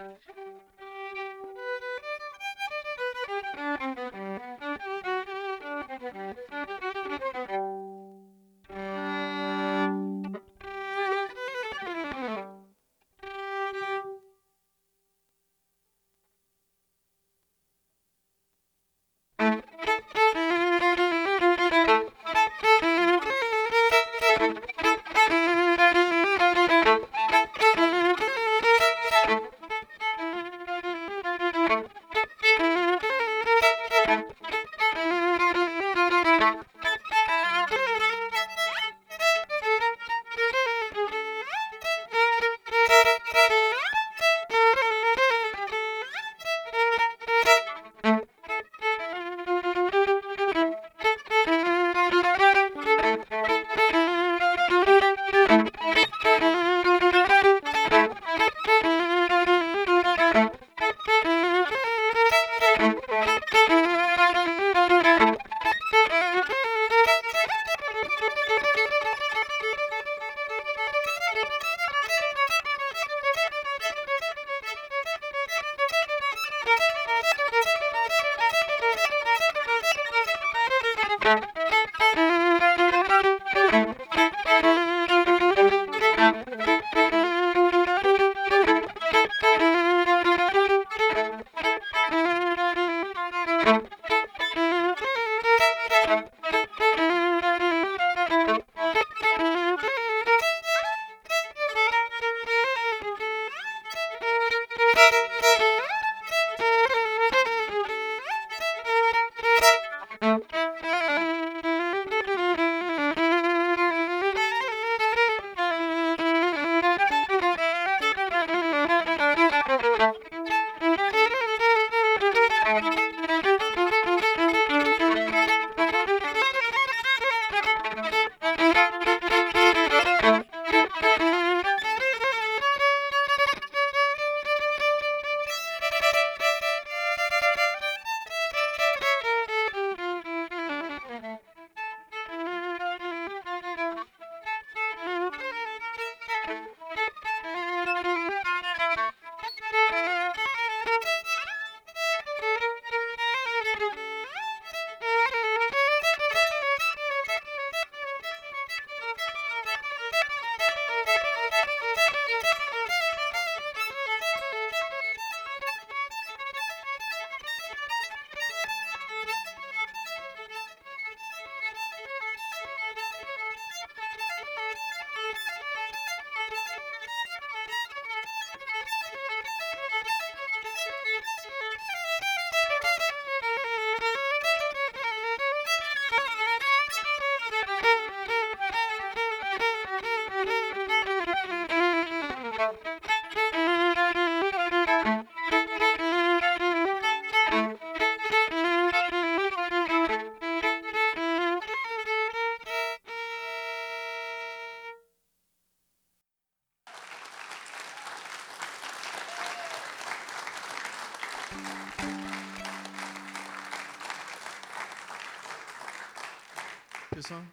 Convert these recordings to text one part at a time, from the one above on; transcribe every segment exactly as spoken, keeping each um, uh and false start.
This song?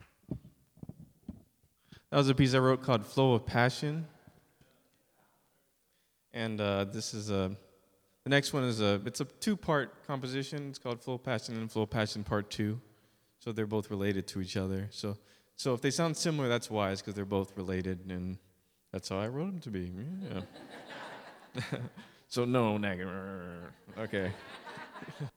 That was a piece I wrote called Flow of Passion. And uh, this is a, the next one is a, it's a two-part composition. It's called Flow of Passion and Flow of Passion Part Two. So they're both related to each other. So, so if they sound similar, that's why. It's because they're both related, and that's how I wrote them to be. Yeah. So no, negative. Okay.